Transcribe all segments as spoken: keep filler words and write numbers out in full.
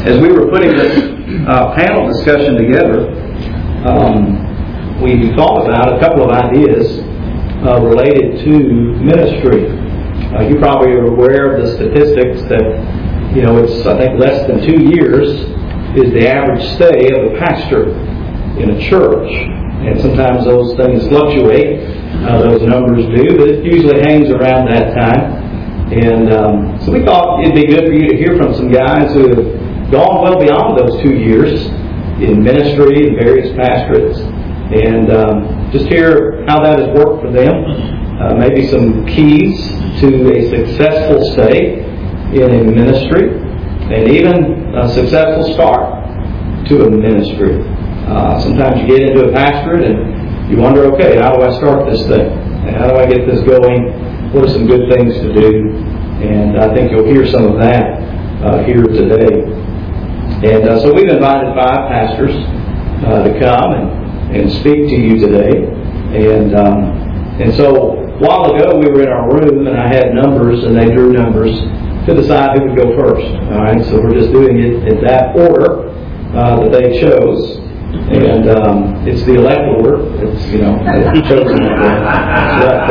as we were putting this uh, panel discussion together, um, we thought about a couple of ideas uh, related to ministry. Uh, you probably are aware of the statistics that, you know, it's, I think, less than two years is the average stay of a pastor in a church. And sometimes those things fluctuate, uh, those numbers do, but it usually hangs around that time. And um, so we thought it'd be good for you to hear from some guys who have gone well beyond those two years in ministry and various pastorates, and um, just hear how that has worked for them. Uh, maybe some keys to a successful stay in a ministry, and even a successful start to a ministry. Uh, sometimes you get into a pastorate and you wonder, okay, how do I start this thing? How do I get this going? What are some good things to do? And I think you'll hear some of that uh, here today. And uh, so we've invited five pastors uh, to come and, and speak to you today. And um, and so a while ago we were in our room and I had numbers and they drew numbers to decide who would go first. All right, so we're just doing it in that order uh, that they chose. And um, it's the elect order. It's, you know, it's chosen order. But,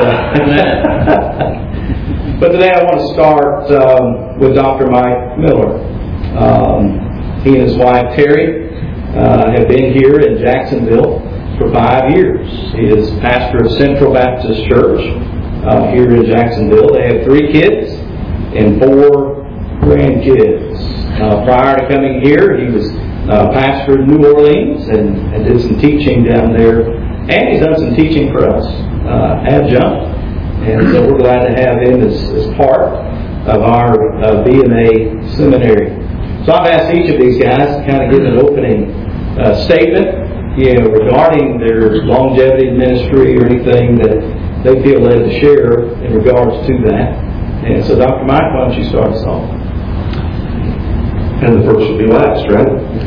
uh, but today I want to start um, with Doctor Mike Miller. Um, he and his wife Terry uh, have been here in Jacksonville for five years. He is pastor of Central Baptist Church uh, here in Jacksonville. They have three kids and four grandkids. Uh, prior to coming here, he was Uh, pastor in New Orleans and, and did some teaching down there, and he's done some teaching for us, uh, adjunct, and so we're glad to have him as, as part of our uh, B M A seminary. So I've asked each of these guys to kind of give an opening uh, statement, you know, regarding their longevity in ministry or anything that they feel led to share in regards to that. And so Doctor Mike, why don't you start us off? And the first will be last, right?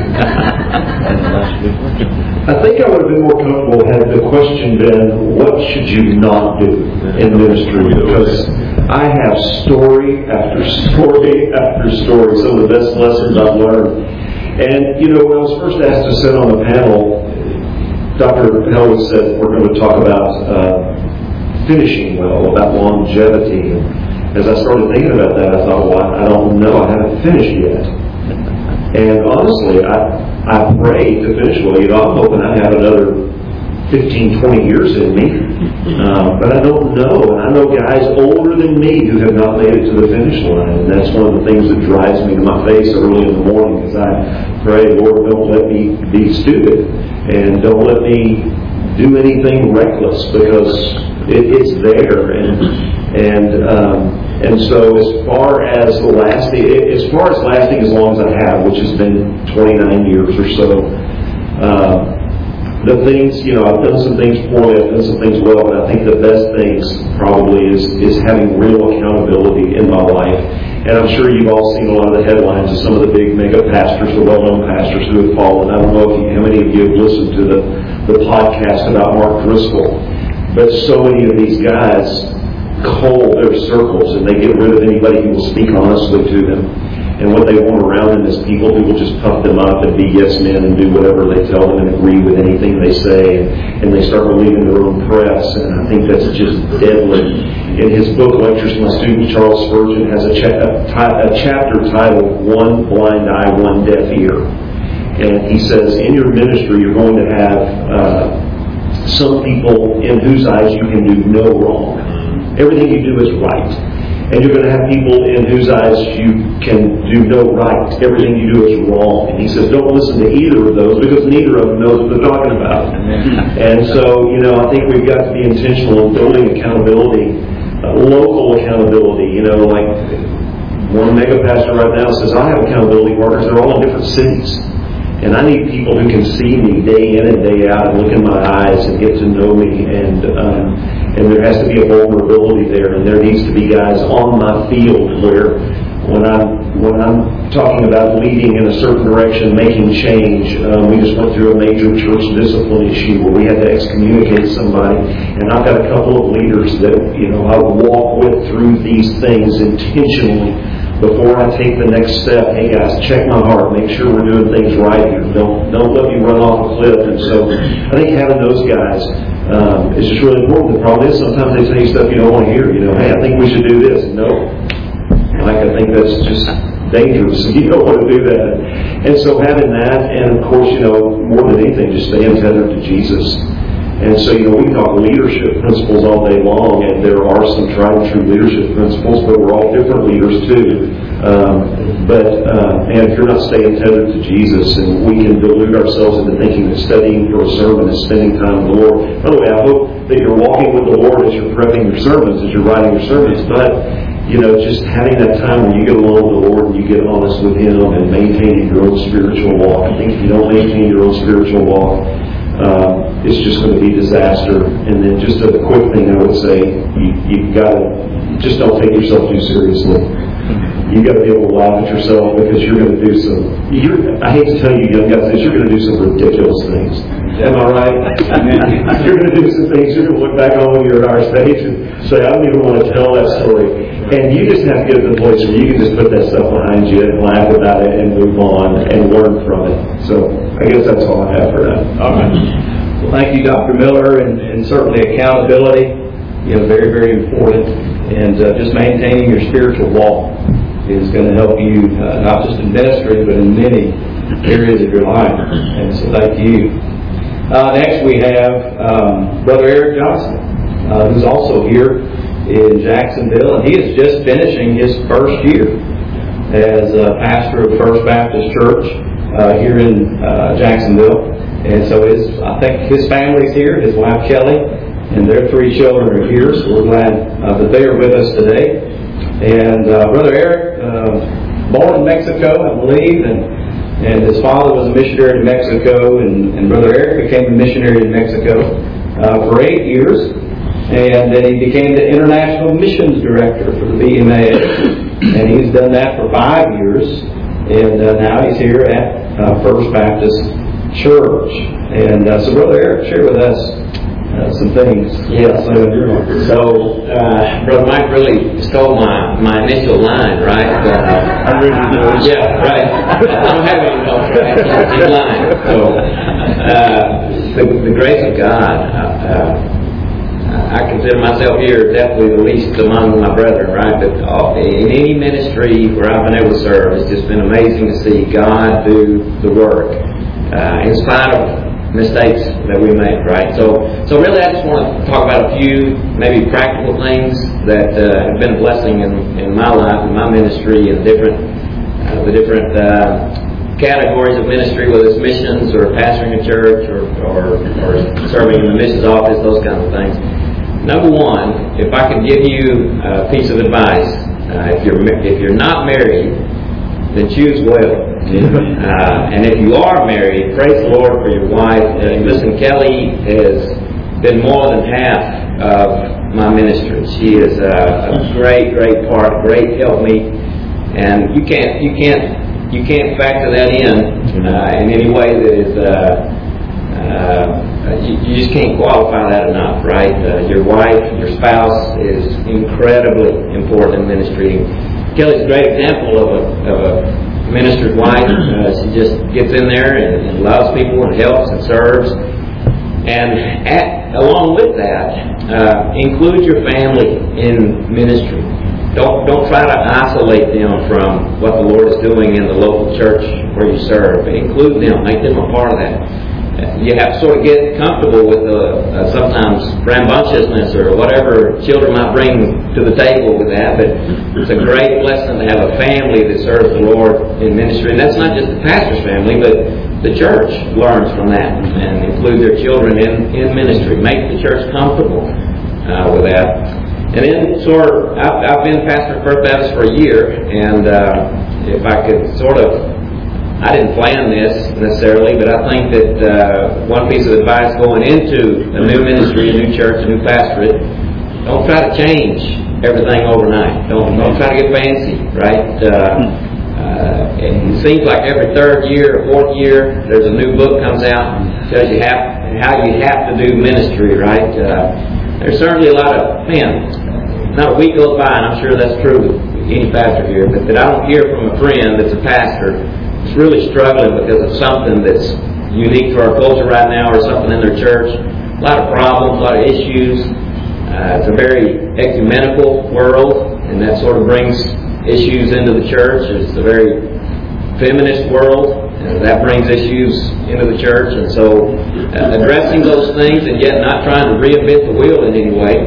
I think I would have been more comfortable had the question been, what should you not do in ministry? Because I have story after story after story, some of the best lessons I've learned. And, you know, when I was first asked to sit on the panel, Doctor Helwig said we're going to talk about uh, finishing well, about longevity. And as I started thinking about that, I thought, well, I don't know, I haven't finished yet. And honestly, I I prayed to finish well. You know, I'm hoping I have another fifteen, twenty years in me. Uh, but I don't know. And I know guys older than me who have not made it to the finish line. And that's one of the things that drives me to my face early in the morning, because I pray, Lord, don't let me be stupid. And don't let me do anything reckless, because it, it's there. And and um, And so as far as the lasting, as far as lasting as long as I have, which has been twenty-nine years or so, uh, the things, you know, I've done some things poorly, I've done some things well, but I think the best things probably is, is having real accountability in my life. And I'm sure you've all seen a lot of the headlines of some of the big mega pastors, the well-known pastors who have fallen. I don't know if you, how many of you have listened to the, the podcast about Mark Driscoll, but so many of these guys cull their circles and they get rid of anybody who will speak honestly to them. And what they want around them is people who will just puff them up and be yes men and do whatever they tell them and agree with anything they say, and, and they start believing their own press. And I think that's just deadly. In his book, Lectures from a Student, Charles Spurgeon has a, cha- a, a chapter titled One Blind Eye, One Deaf Ear. And he says, in your ministry you're going to have uh, some people in whose eyes you can do no wrong. Everything you do is right. And you're going to have people in whose eyes you can do no right. Everything you do is wrong. And he says, don't listen to either of those, because neither of them knows what they're talking about. And so, you know, I think we've got to be intentional in building accountability, uh, local accountability. You know, like one mega pastor right now says, I have accountability partners. They're all in different cities. And I need people who can see me day in and day out and look in my eyes and get to know me. And um, and there has to be a vulnerability there. And there needs to be guys on my field where when I'm, when I'm talking about leading in a certain direction, making change, um, we just went through a major church discipline issue where we had to excommunicate somebody. And I've got a couple of leaders that, you know, I walk with through these things intentionally, before I take the next step, hey guys, check my heart, make sure we're doing things right here. Don't don't let me run off a cliff. And so I think having those guys um, is just really important. The problem is sometimes they tell you stuff you don't want to hear. You know, hey, I think we should do this. No, like I think that's just dangerous. You don't want to do that. And so having that, and of course, you know, more than anything, just staying tethered to Jesus. And so, you know, we talk leadership principles all day long, and there are some tried and true leadership principles, but we're all different leaders too. Um, but, uh, man, if you're not staying tethered to Jesus, and we can delude ourselves into thinking that studying for a sermon is spending time with the Lord. By the way, I hope that you're walking with the Lord as you're prepping your sermons, as you're writing your sermons, but, you know, just having that time when you get alone with the Lord and you get honest with Him and maintaining your own spiritual walk. I think if you don't maintain your own spiritual walk, Uh, it's just going to be disaster. And then just a quick thing I would say, you, you've got to, just don't take yourself too seriously. You've got to be able to laugh at yourself, because you're going to do some, you're, I hate to tell you young guys this, you're going to do some ridiculous things. Am I right? You're going to do some things, you're going to look back on when you're at our stage and say, I don't even want to tell that story. And you just have to get to the place where you can just put that stuff behind you and laugh about it and move on and learn from it. So I guess that's all I have for now. All right. Well, thank you, Doctor Miller, and, and certainly accountability, you know, very, very important. And uh, just maintaining your spiritual walk is going to help you, uh, not just in ministry, but in many areas of your life. And so thank you. Uh, next we have um, Brother Eric Johnson, uh, who's also here in Jacksonville, and he is just finishing his first year as a pastor of First Baptist Church uh, here in uh, Jacksonville. And so his, I think his family's here, his wife Kelly, and their three children are here, so we're glad uh, that they are with us today. And uh, Brother Eric, uh, born in Mexico, I believe, and and his father was a missionary to Mexico, and, and Brother Eric became a missionary in Mexico uh, for eight years, and then he became the International Missions Director for the B M A, and he's done that for five years, and uh, now he's here at uh, First Baptist Church. And uh, so Brother Eric, share with us Uh, some things. Yes. So, uh, Brother Mike really stole my, my initial line, right? Uh, I'm ready to do it. Yeah, right. I don't have any notes, right? It's in line. So, uh, the, the grace of God, uh, I consider myself here definitely the least among my brethren, right? But in any ministry where I've been able to serve, it's just been amazing to see God do the work, uh, in spite of mistakes that we make, right? So, so really, I just want to talk about a few maybe practical things that uh, have been a blessing in, in my life, in my ministry, and different uh, the different uh, categories of ministry, whether it's missions or pastoring a church or, or or serving in the missions office, those kinds of things. Number one, if I could give you a piece of advice, uh, if you're if you're not married, then choose well. Uh, and if you are married, praise the Lord for your wife. Uh, listen, Kelly has been more than half of my ministry. She is a, a great, great part, great helpmeet, and you can't, you can't, you can't factor that in uh, in any way that is. Uh, uh, you, you just can't qualify that enough, right? Uh, your wife, your spouse, is incredibly important in ministry. Kelly's a great example of a, of a minister's wife. Uh, she just gets in there and, and loves people and helps and serves. And at, along with that, uh, include your family in ministry. Don't don't try to isolate them from what the Lord is doing in the local church where you serve. Include them. Make them a part of that. You have to sort of get comfortable with the uh, sometimes rambunctiousness or whatever children might bring to the table with that, but it's a great blessing to have a family that serves the Lord in ministry. And that's not just the pastor's family, but the church learns from that and include their children in, in ministry. Make the church comfortable uh, with that. And then sort of, I've, I've been pastor of First Baptist for a year, and uh, if I could sort of, I didn't plan this necessarily, but I think that uh, one piece of advice going into a new ministry, a new church, a new pastorate, don't try to change everything overnight. Don't don't try to get fancy, right? Uh, uh, it seems like every third year or fourth year, there's a new book comes out and tells you how, how you have to do ministry, right? Uh, there's certainly a lot of, man, not a week goes by, and I'm sure that's true. any pastor here, but that I don't hear from a friend that's a pastor that's really struggling because of something that's unique to our culture right now or something in their church. A lot of problems, a lot of issues. Uh, it's a very ecumenical world, and that sort of brings issues into the church. It's a very feminist world, and that brings issues into the church. And so uh, addressing those things and yet not trying to reinvent the wheel in any way,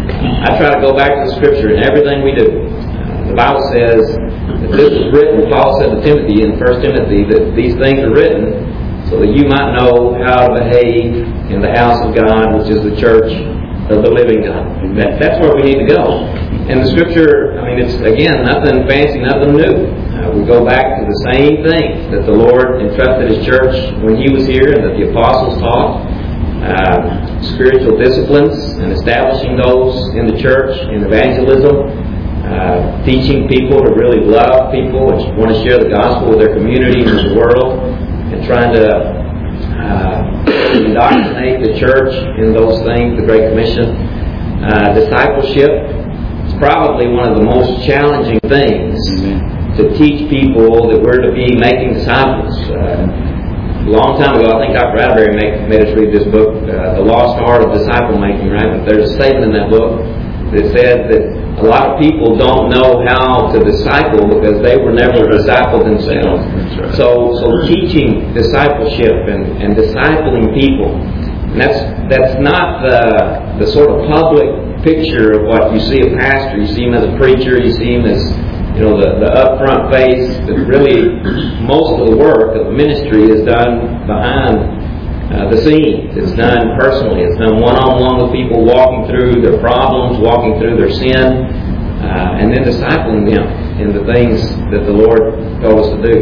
I try to go back to the Scripture in everything we do. Uh, the Bible says that this was written, Paul said to Timothy in First Timothy, that these things are written so that you might know how to behave in the house of God, which is the church of the living God. That, that's where we need to go. And the Scripture, I mean, it's, again, nothing fancy, nothing new. Uh, we go back to the same things that the Lord entrusted His church when He was here and that the apostles taught. Uh, spiritual disciplines and establishing those in the church, in evangelism, uh, teaching people to really love people and want to share the gospel with their community and with the world, and trying to uh, indoctrinate the church in those things, the Great Commission. Uh, discipleship is probably one of the most challenging things mm-hmm. to teach people that we're to be making disciples. Uh, A long time ago, I think Doctor Atterbury made, made us read this book, uh, The Lost Art of Disciple Making, right? But there's a statement in that book that said that a lot of people don't know how to disciple because they were never discipled themselves. Right. So, so teaching discipleship and, and discipling people, and that's that's not the the sort of public picture of what you see a pastor. You see him as a preacher. You see him as You know, the, the upfront face, that really most of the work of the ministry is done behind uh, the scenes. It's done personally. It's done one-on-one with people, walking through their problems, walking through their sin, uh, and then discipling them in the things that the Lord told us to do.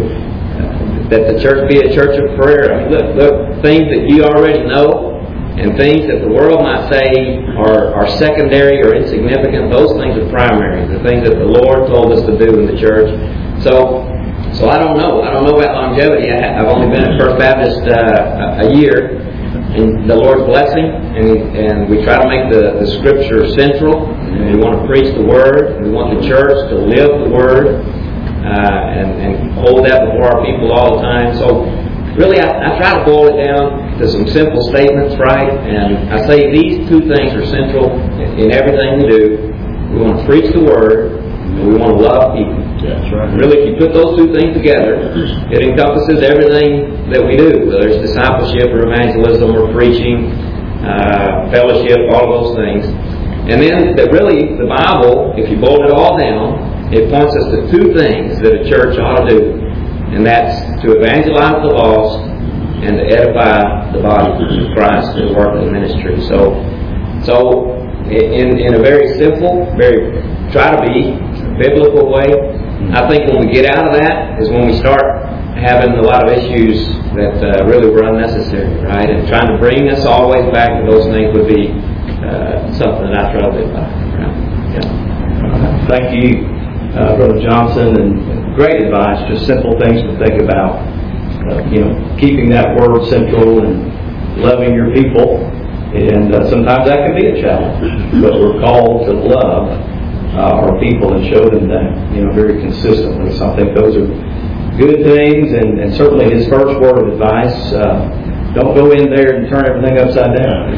Uh, that the church be a church of prayer. I mean, look, look, things that you already know, and things that the world might say are, are secondary or insignificant, those things are primary. The things that the Lord told us to do in the church. So, so I don't know. I don't know about longevity. I, I've only been at First Baptist uh, a year, and the Lord's blessing, and, and we try to make the, the Scripture central. And we want to preach the Word. We want the church to live the Word uh, and, and hold that before our people all the time. So, really, I, I try to boil it down to some simple statements, right? And I say these two things are central in, in everything we do. We want to preach the Word, and we want to love people. That's right. Really, if you put those two things together, it encompasses everything that we do, whether it's discipleship or evangelism or preaching, uh, fellowship, all of those things. And then, that really, the Bible, if you boil it all down, it points us to two things that a church ought to do. And that's to evangelize the lost and to edify the body of Christ and work in the ministry. So, so in in a very simple, very try to be biblical way, I think when we get out of that is when we start having a lot of issues that uh, really were unnecessary, right? And trying to bring us always back to those things would be uh, something that I try to live by. Right? Yeah. Thank you, uh, Brother Johnson, and great advice. Just simple things to think about. Uh, you know, keeping that word central and loving your people, and uh, sometimes that can be a challenge. But we're called to love uh, our people and show them that, you know, very consistently. So I think those are good things, and, and certainly his first word of advice: uh, don't go in there and turn everything upside down.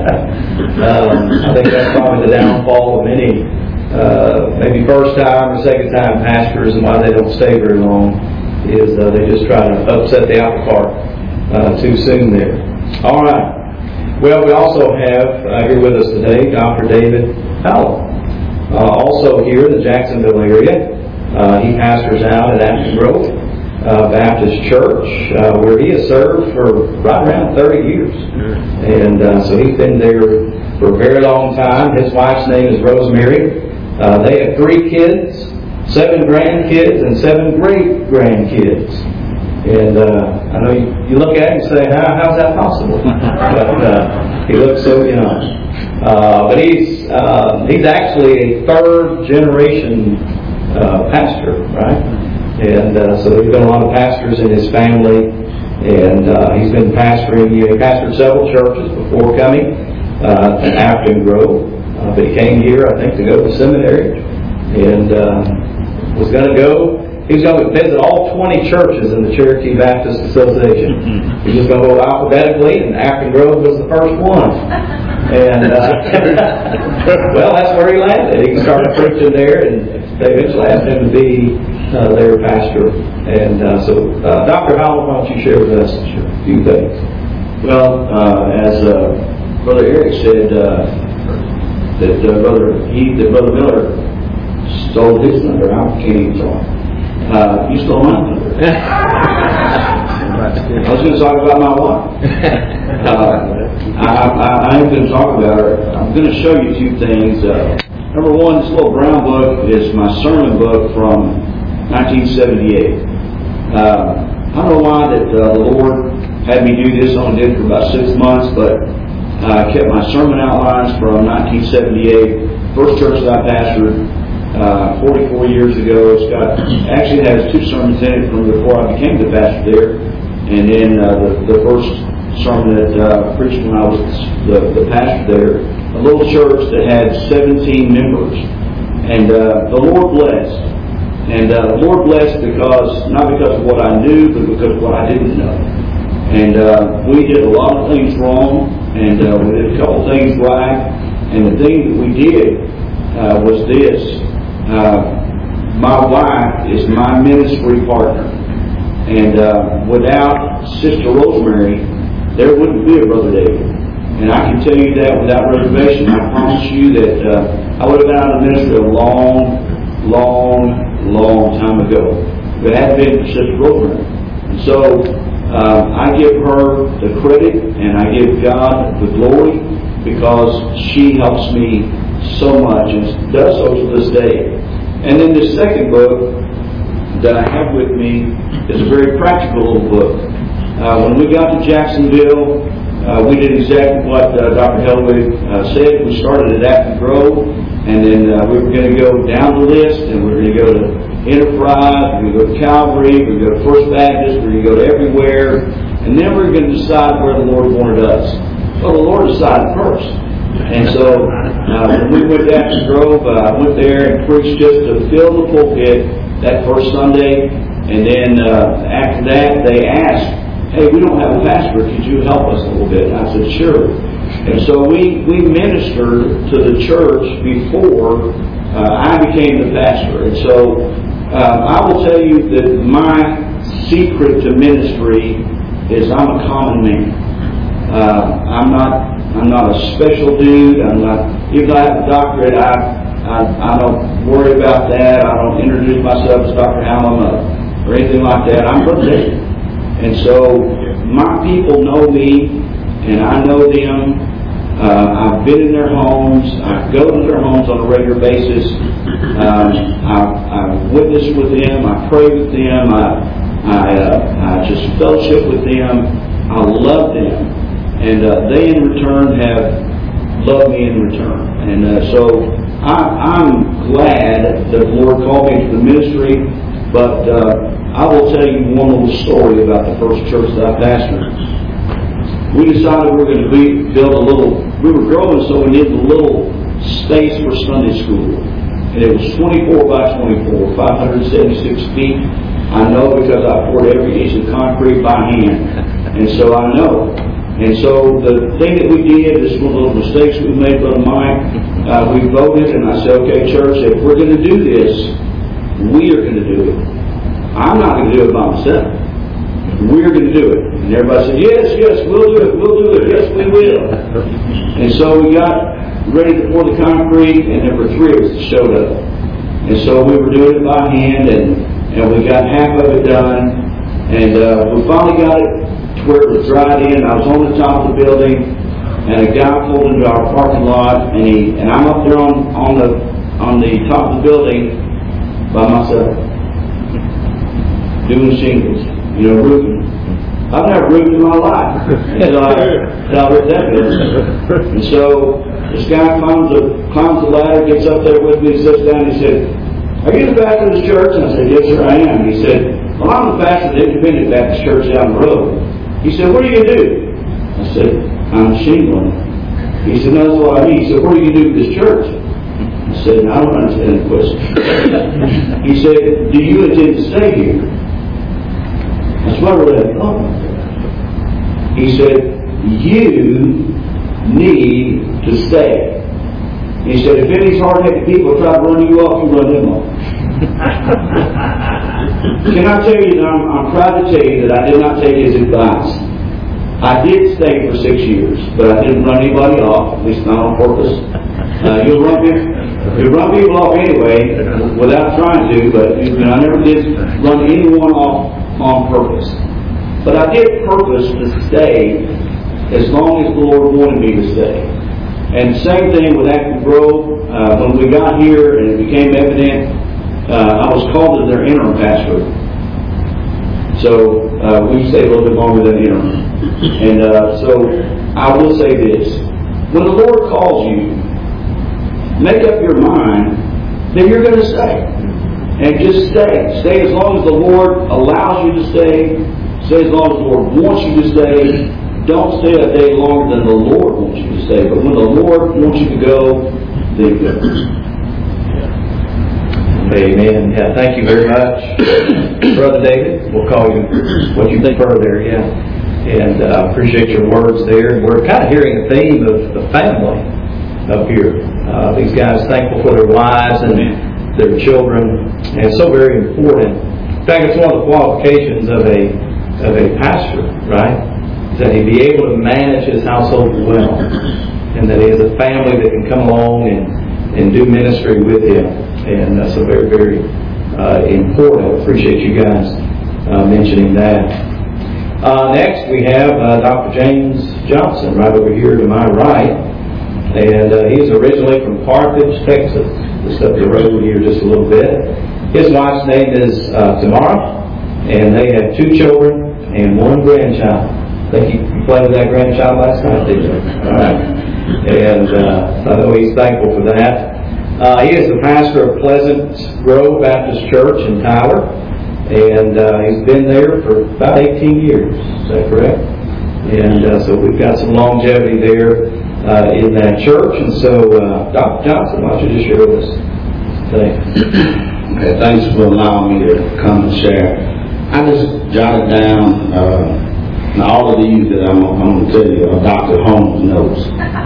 um, I think that's probably the downfall of many, uh, maybe first time or second time pastors, and why they don't stay very long. Is uh, they just try to upset the apple cart uh, too soon there. All right. Well, we also have uh, here with us today Doctor David Powell, uh, also here in the Jacksonville area. Uh, he pastors out at Acton Grove uh, Baptist Church, uh, where he has served for right around thirty years. And uh, so he's been there for a very long time. His wife's name is Rosemary. Uh, they have three kids. Seven grandkids and seven great-grandkids. And uh, I know you, you look at him and say, How, how's that possible? But uh, he looks so young. Uh, but he's uh, he's actually a third-generation uh, pastor, right? And uh, so there's been a lot of pastors in his family. And uh, he's been pastoring, you know, he pastored several churches before coming uh, to Acton Grove. Uh, but he came here, I think, to go to seminary. And... Uh, was going to go. He was going to visit all twenty churches in the Cherokee Baptist Association. He was going to go alphabetically, and Acton Grove was the first one. And, uh, well, that's where he landed. He started preaching there, and they eventually asked him to be uh, their pastor. And uh, so, uh, Doctor Howell, why don't you share with us a few things? Well, uh, as uh, Brother Eric said, uh, that uh, Brother he, that Brother Miller stole his number. I can't even talk. Uh, you stole my number. I was going to talk about my wife. Uh, I, I, I am going to talk about her. I'm going to show you two things. Uh, number one, this little brown book is my sermon book from nineteen seventy-eight. Uh, I don't know why that uh, the Lord had me do this. I only did it for about six months, but I uh, kept my sermon outlines from nineteen seventy-eight, first church that I pastored uh, forty-four years ago. It's got actually has two sermons in it from before I became the pastor there, and then uh, the, the first sermon that uh, I preached when I was the, the pastor there. A little church that had seventeen members, and uh, the Lord blessed. And uh, the Lord blessed because, not because of what I knew, but because of what I didn't know. And uh, we did a lot of things wrong, and uh, we did a couple things right. And the thing that we did uh, was this. Uh, my wife is my ministry partner. And uh, without Sister Rosemary, there wouldn't be a Brother David. And I can tell you that without reservation. I promise you that uh, I would have been out of the ministry a long, long, long time ago. If it hadn't been for Sister Rosemary. And so uh, I give her the credit and I give God the glory because she helps me so much and does so to this day. And then the second book that I have with me is a very practical little book. Uh, when we got to Jacksonville, uh, we did exactly what uh, Doctor Helwig uh, said. We started at Acton Grove, and then uh, we were going to go down the list, and we were going to go to Enterprise, we were going to go to Calvary, we were going to go to First Baptist, we were going to go to everywhere, and then we were going to decide where the Lord wanted us. Well, the Lord decided first. And so uh, when we went to Acton Grove, uh, I went there and preached just to fill the pulpit that first Sunday, and then uh, after that they asked, hey, we don't have a pastor, could you help us a little bit? And I said, sure. And so we, we ministered to the church before uh, I became the pastor. And so uh, I will tell you that my secret to ministry is I'm a common man. Uh, I'm not I'm not a special dude. I'm not, even though I have a doctorate, I, I, I don't worry about that. I don't introduce myself as Doctor Hallam or anything like that. I'm Brother David. And so my people know me, and I know them. Uh, I've been in their homes. I go to their homes on a regular basis. Um, I, I witness with them. I pray with them. I, I, uh, I just fellowship with them. I love them. And uh, they in return have loved me in return. And uh, so I, I'm glad that the Lord called me to the ministry, but uh, I will tell you one little story about the first church that I pastored. We decided we were going to be, build a little, we were growing, so we needed a little space for Sunday school. And it was twenty-four by twenty-four, five hundred seventy-six feet. I know because I poured every inch of concrete by hand. And so I know. And so the thing that we did, this one little mistakes we made, Brother Mike, uh, we voted, and I said, okay, church, if we're going to do this, we are going to do it. I'm not going to do it by myself. We're going to do it. And everybody said, yes, yes, we'll do it, we'll do it, yes, we will. And so we got ready to pour the concrete, and there were three of us that showed up. And so we were doing it by hand, and, and we got half of it done. And uh, we finally got it to where it was dried in. I was on the top of the building, and a guy pulled into our parking lot, and he and I'm up there on, on the on the top of the building by myself, doing shingles, you know, roofing. I've never roofed in my life until I, until I heard that building. And so this guy climbs the climbs the ladder, gets up there with me, and sits down. And he said, "Are you the pastor of this church?" And I said, "Yes, sir, I am." He said, "Well, I'm the pastor of the Independent Baptist Church down the road." He said, "What are you going to do?" I said, "I'm shingling." He said, "No, that's what I mean." He said, "What are you going to do with this church?" I said, I don't understand the question. He said, do you intend to stay here? That's what we're at. Oh. He said, you need to stay. He said, if any of these hard-headed people try to run you off, you run them off. Can I tell you that I'm, I'm proud to tell you that I did not take his advice. I did stay for six years, but I didn't run anybody off, at least not on purpose. Uh, you'll run people, you'll run people off anyway, without trying to, but you know, I never did run anyone off on purpose. But I did purpose to stay as long as the Lord wanted me to stay. And same thing with Acton Grove. Uh, when we got here and it became evident, uh, I was called as their interim pastor. So uh, we stayed a little bit longer than interim. And uh, so I will say this. When the Lord calls you, make up your mind that you're going to stay. And just stay. Stay as long as the Lord allows you to stay. Stay as long as the Lord wants you to stay. Don't stay a day longer than the Lord wants you to stay. But when the Lord wants you to go, then go. Amen. Yeah, thank you very much, Brother David. We'll call you what you prefer there, yeah. And I uh, appreciate your words there. We're kind of hearing the theme of the family up here. Uh, these guys thankful for their wives and their children. And it's so very important. In fact, it's one of the qualifications of a of a pastor, right? That he be able to manage his household well, and that he has a family that can come along and, and do ministry with him. And that's so very, very uh, important. Appreciate you guys uh, mentioning that. Uh, next, we have uh, Doctor James Johnson right over here to my right. And uh, he's originally from Carthage, Texas, just up the road here just a little bit. His wife's name is uh, Tamara, and they have two children and one grandchild. I think you, you played with that grandchild last night, didn't you? All right. And uh, I know he's thankful for that. Uh, he is the pastor of Pleasant Grove Baptist Church in Tyler. And uh, he's been there for about eighteen years. Is that correct? And uh, so we've got some longevity there uh, in that church. And so, uh, Doctor Johnson, why don't you just share with us today? Okay, thanks for allowing me to come and share. I just jotted down uh, now, all of these that I'm, I'm going to tell you are Doctor Holmes notes.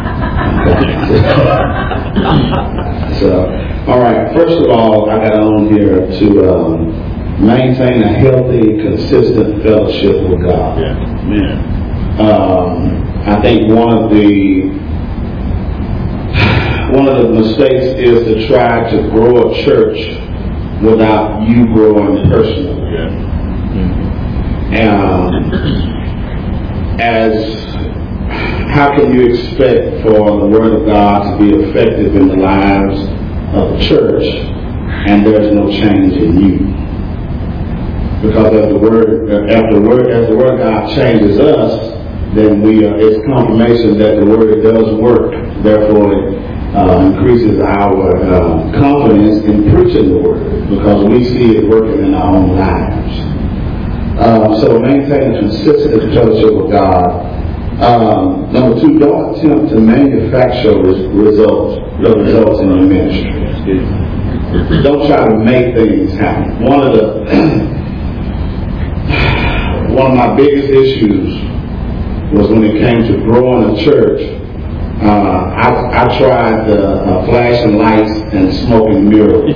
So, all right. First of all, I got on here to um, maintain a healthy, consistent fellowship with God. Yeah. Yeah. Um, I think one of the one of the mistakes is to try to grow a church without you growing personally. Yeah. Mm-hmm. Um, as how can you expect for the Word of God to be effective in the lives of the church and there's no change in you? Because as the Word, as the Word, as the Word of God changes us, then we are, it's confirmation that the Word does work. Therefore, it uh, increases our uh, confidence in preaching the Word because we see it working in our own lives. Uh, so maintain a consistent fellowship with God. Um, number two, don't attempt to manufacture results, the results in your ministry. Don't try to make things happen. One of the one of my biggest issues was when it came to growing a church. Uh, I, I tried the uh, flashing lights and smoking mirrors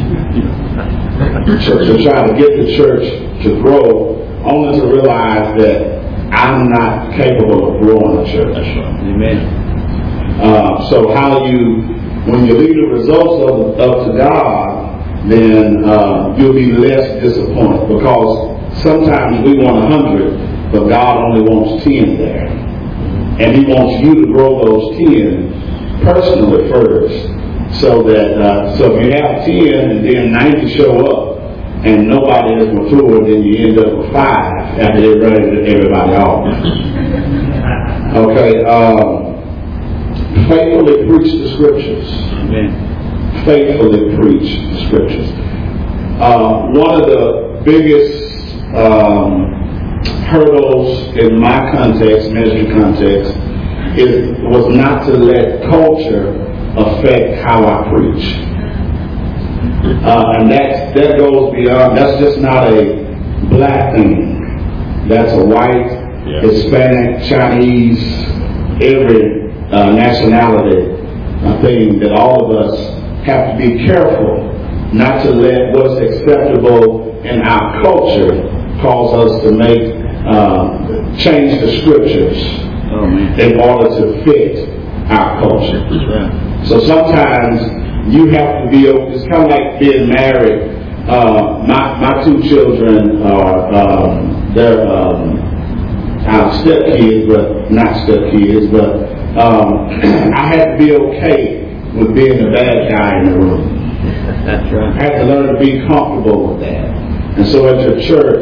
to, to try to get the church to grow, only to realize that I'm not capable of growing a church. Amen. Uh, so how you, when you leave the results of, up to God, then uh, you'll be less disappointed because sometimes we want a hundred, but God only wants ten there. And He wants you to grow those ten personally first, so that uh, so if you have ten and then ninety show up and nobody is mature, then you end up with five after they've run everybody off. Okay, um, faithfully preach the scriptures. Amen. Faithfully preach the scriptures. Uh, one of the biggest um, hurdles in my context, ministry context, is was not to let culture affect how I preach. Uh, and that, that goes beyond, that's just not a black thing. That's a white, yeah. Hispanic, Chinese, every uh, nationality uh, thing that all of us have to be careful not to let what's acceptable in our culture cause us to make, uh, change the scriptures oh, in order to fit our culture. Yeah. So sometimes you have to be, it's kind of like being married. Uh, my, my two children are, um, they're um, our stepkids, but not stepkids, but um, I had to be okay with being the bad guy in the room. That's right. I had to learn to be comfortable with that. And so at your church,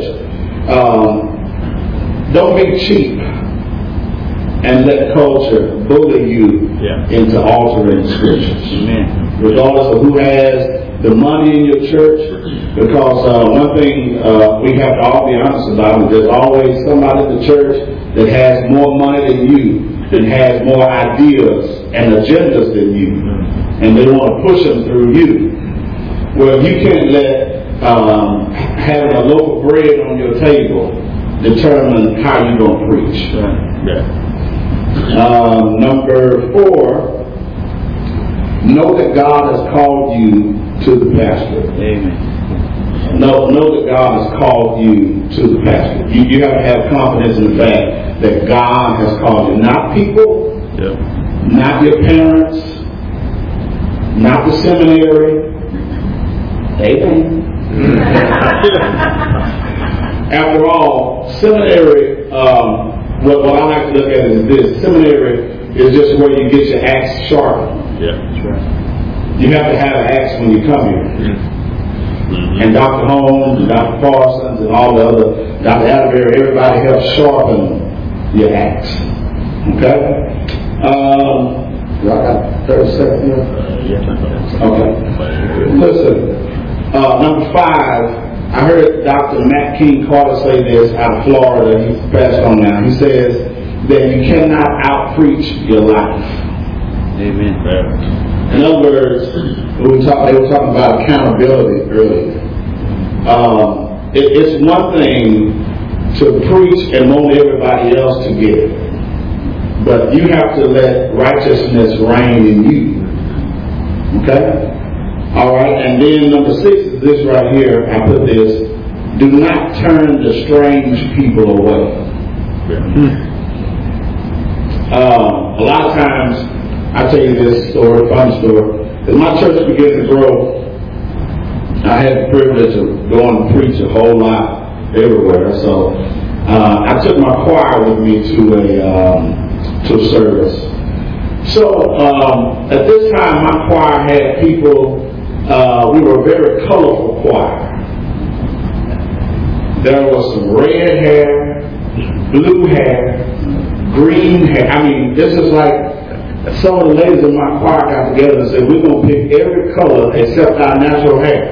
um, don't be cheap and let culture bully you yeah. into altering scriptures. Amen. Regardless of who has the money in your church, because uh, one thing uh, we have to all be honest about is there's always somebody in the church that has more money than you and has more ideas and agendas than you, and they want to push them through you. Well, you can't let um, having a loaf of bread on your table determine how you're going to preach. Yeah. Um, number four, know that God has called you to the pastor. Amen. Know, know that God has called you to the pastor. You, you have to have confidence in the fact that God has called you. Not people, yep. Not your parents, not the seminary. Amen. After all, seminary, um, what, what I like to look at is this. Seminary is just where you get your axe sharpened. Yeah, that's right. You have to have an axe when you come here. Mm-hmm. And Doctor Holmes and Doctor Parsons and all the other, Doctor Atterbury, everybody helps sharpen your axe. Okay? Um, do I got thirty seconds here? Uh, yeah. Okay. Listen, uh, number five, I heard Doctor Matt King Carter say this out of Florida. He's passed on now. He says that you cannot out-preach your life. Amen. In other words, we talk, they were talking about accountability earlier. Um, it, it's one thing to preach and want everybody else to get it, but you have to let righteousness reign in you. Okay? All right, and then number six is this right here. I put this: do not turn the strange people away. Yeah. Um, a lot of times, I tell you this story, fun story. As my church began to grow, I had the privilege of going to preach a whole lot everywhere. So uh, I took my choir with me to a um, to a service. So um, at this time, my choir had people. Uh, we were a very colorful choir. There was some red hair, blue hair, green hair. I mean, this is like some of the ladies in my choir got together and said, we're going to pick every color except our natural hair.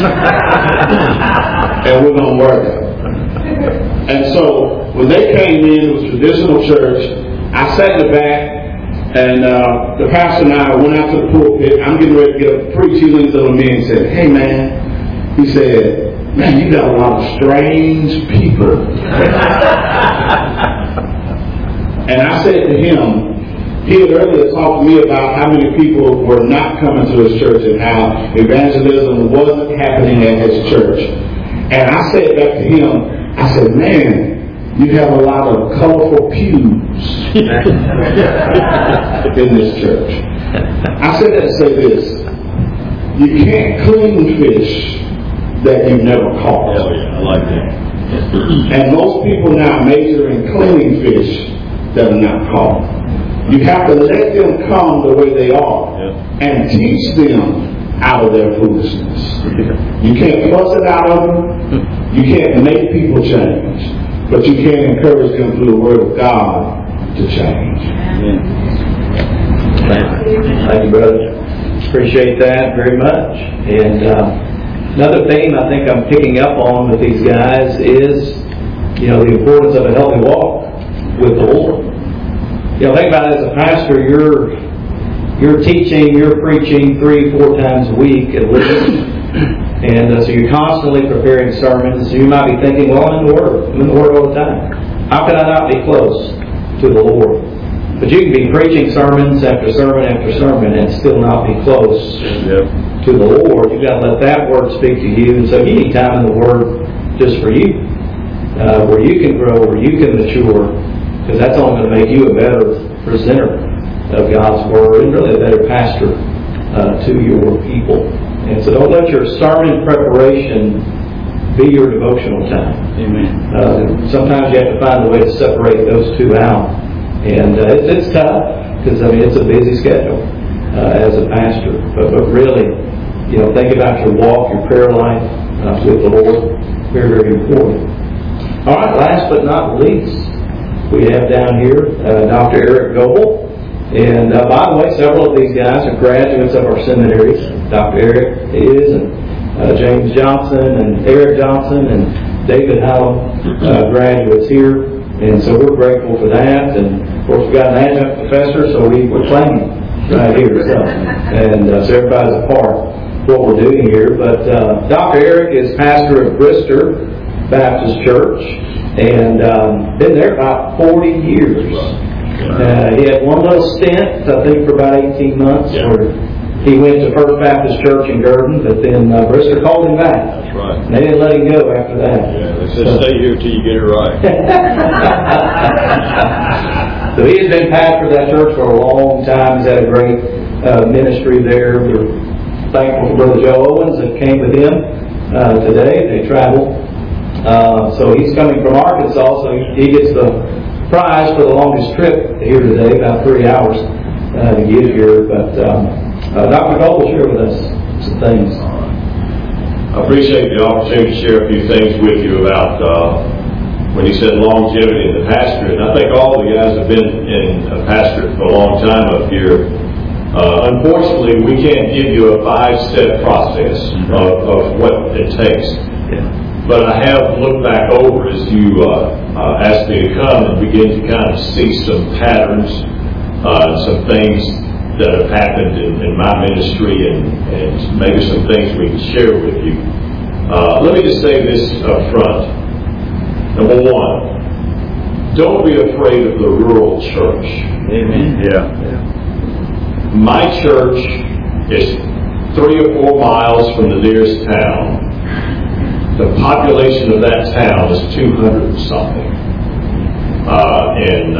And we're going to wear them. And so when they came in, it was traditional church. I sat in the back. And uh, the pastor and I went out to the pulpit. I'm getting ready to get up to preach. He looked at me and said, hey, man. He said, man, you got a lot of strange people. And I said to him, he had earlier talked to me about how many people were not coming to his church and how evangelism wasn't happening at his church. And I said back to him, I said, man, you have a lot of colorful pews in this church. I said that to say this. You can't clean fish that you've never caught. Hell yeah, I like that. And most people now major in cleaning fish that are not caught. You have to let them come the way they are yeah. and teach them out of their foolishness. You can't fuss it out of them. You can't make people change. But you can encourage them through the Word of God to change. Amen. Thank you, brother. Appreciate that very much. And uh, another theme I think I'm picking up on with these guys is, you know, the importance of a healthy walk with the Lord. You know, think about it, as a pastor, you're you're teaching, you're preaching three, four times a week at least. And uh, so you're constantly preparing sermons. So you might be thinking, well, I'm in the Word. I'm in the Word all the time. How can I not be close to the Lord? But you can be preaching sermons after sermon after sermon and still not be close yep. to the Lord. You've got to let that Word speak to you. And so you need time in the Word just for you, uh, where you can grow, where you can mature, because that's only going to make you a better presenter of God's Word and really a better pastor uh, to your people. And so don't let your sermon preparation be your devotional time. Amen. Uh, sometimes you have to find a way to separate those two out. And uh, it's, it's tough, because I mean it's a busy schedule uh, as a pastor. But, but really, you know, think about your walk, your prayer life uh, with the Lord. Very, very important. All right, last but not least, we have down here uh, Doctor Eric Goebel. And uh, by the way, several of these guys are graduates of our seminaries. Doctor Eric is, and uh, James Johnson, and Eric Johnson, and David Hallam, uh, graduates here. And so we're grateful for that. And of course, we've got an adjunct professor, so we, we're playing right here. So, and uh, so everybody's a part of what we're doing here. But uh, Doctor Eric is pastor of Brister Baptist Church, and um, been there about forty years. Uh, he had one little stint, I think, for about eighteen months, yeah. where he went to First Baptist Church in Gurdon, but then uh, Brister called him back. That's right. And they didn't let him go after that. Yeah, they said, so, stay here till you get it right. So he has been pastor of that church for a long time. He's had a great uh, ministry there. We're thankful for Brother Joe Owens that came with him uh, today. They traveled. Uh, so he's coming from Arkansas, so he, he gets the prize for the longest trip here today, about three hours uh, to get here. But um, uh, Doctor Goebel will share with us some things. I appreciate the opportunity to share a few things with you about uh, when he said longevity in the pastorate. And I think all the guys have been in a pastorate for a long time up here. Uh, unfortunately, we can't give you a five-step process of, of what it takes. Yeah. But I have looked back over as you uh, uh, asked me to come and begin to kind of see some patterns, uh, some things that have happened in, in my ministry, and, and maybe some things we can share with you. Uh, let me just say this up front. Number one, don't be afraid of the rural church. Amen. Yeah. yeah. My church is three or four miles from the nearest town. The population of that town is two hundred something. Uh, and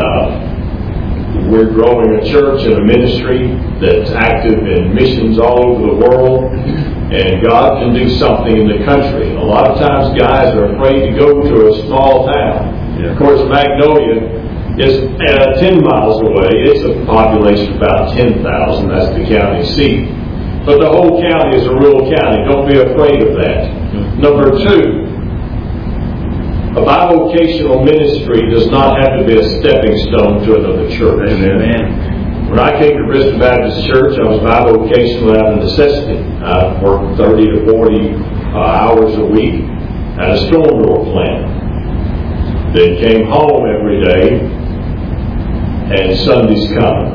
uh, we're growing a church and a ministry that's active in missions all over the world. And God can do something in the country. A lot of times guys are afraid to go to a small town. Yeah. Of course, Magnolia is uh, ten miles away. It's a population of about ten thousand. That's the county seat. But the whole county is a rural county. Don't be afraid of that. Mm-hmm. Number two, a bivocational ministry does not have to be a stepping stone to another church. Amen. When I came to Brister Baptist Church, I was bivocational out of necessity. I worked thirty to forty uh, hours a week at a storm door plant. Then came home every day, and Sunday's coming.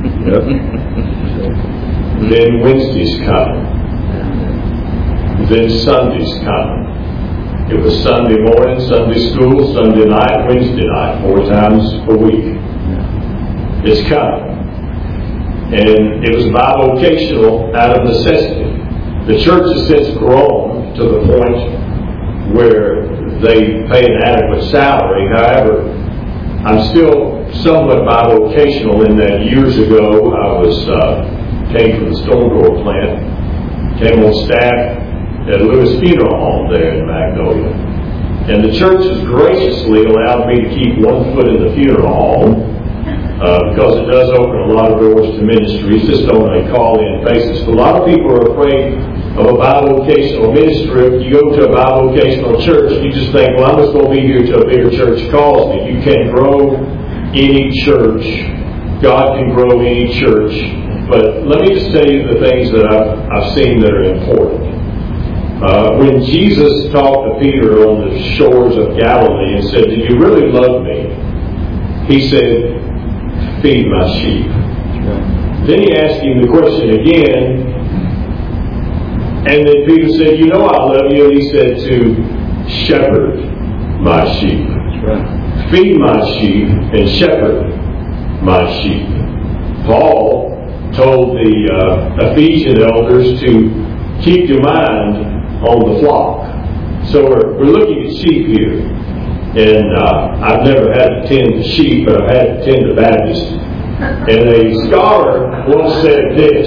Yep. Then Wednesday's coming. Then Sunday's coming. It was Sunday morning, Sunday school, Sunday night, Wednesday night, four times a week. It's coming. And it was bivocational out of necessity. The church has since grown to the point where they pay an adequate salary. However, I'm still somewhat bivocational in that years ago I was uh, came from the storm door plant, came on staff at Lewis Funeral Home there in Magnolia. And the church has graciously allowed me to keep one foot in the funeral home uh, because it does open a lot of doors to ministries, just on a call-in basis. But a lot of people are afraid of a bivocational ministry. If you go to a bivocational church, you just think, well, I'm just going to be here till a bigger church calls me. You can grow any church. God can grow any church. But let me just tell you the things that I've, I've seen that are important. Uh, when Jesus talked to Peter on the shores of Galilee and said, "Do you really love me?" He said, "Feed my sheep." Then he asked him the question again, and then Peter said, you know I love you, and he said to shepherd my sheep. That's right. Feed my sheep and shepherd my sheep. Paul told the uh, Ephesian elders to keep your mind on the flock. So we're, we're looking at sheep here. And uh, I've never had to tend to sheep, but I've had to tend to Baptists. And a scholar once said this: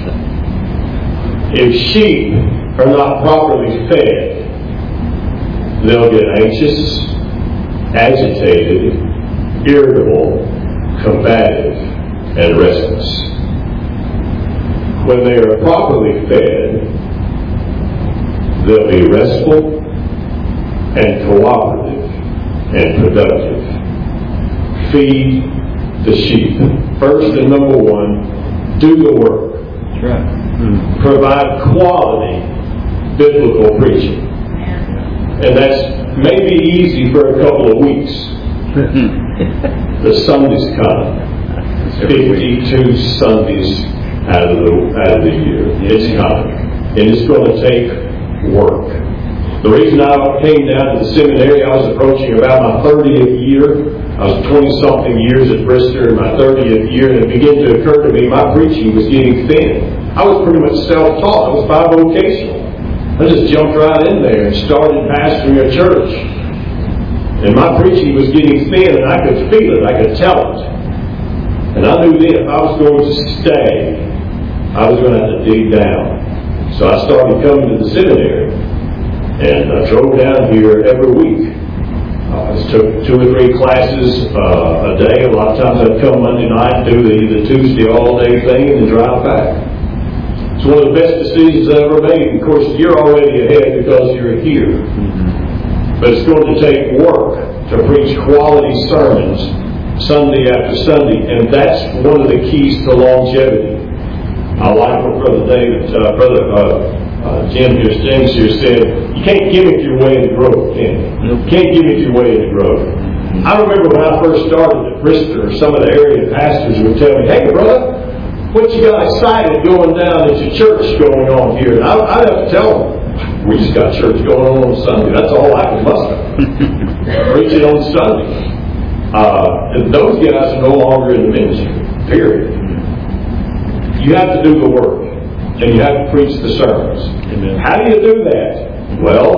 if sheep are not properly fed, they'll get anxious, agitated, irritable, combative, and restless. When they are properly fed, they'll be restful and cooperative and productive. Feed the sheep. First and number one, do the work. That's right. Mm-hmm. Provide quality biblical preaching. And that's maybe easy for a couple of weeks. The Sunday's coming. fifty-two Sundays out of the out of the year. It's coming. And it's going to take work. The reason I came down to the seminary, I was approaching about my thirtieth year. I was twenty-something years at Bristol in my thirtieth year, and it began to occur to me my preaching was getting thin. I was pretty much self-taught. I was bivocational. I just jumped right in there and started pastoring a church. And my preaching was getting thin, and I could feel it. I could tell it. And I knew then if I was going to stay, I was going to have to dig down. So I started coming to the seminary. And I drove down here every week. I took two or three classes uh, a day. A lot of times I'd come Monday night, do the, the Tuesday all-day thing, and then drive back. It's one of the best decisions I ever made. Of course, you're already ahead because you're here. But it's going to take work to preach quality sermons Sunday after Sunday, and that's one of the keys to longevity. I like what Brother David, uh, Brother uh, uh, Jim here, James here said, you can't gimmick your way into growth, can you? You can't gimmick your way into growth. I remember when I first started at Bristol, some of the area pastors would tell me, hey, brother, what you got excited going down at your church going on here? And I, I'd have to tell them, we just got church going on on Sunday. That's all I can muster. Preach it on Sunday. Uh, and those guys are no longer in the ministry, period. You have to do the work, and you have to preach the sermons. Amen. How do you do that? Well,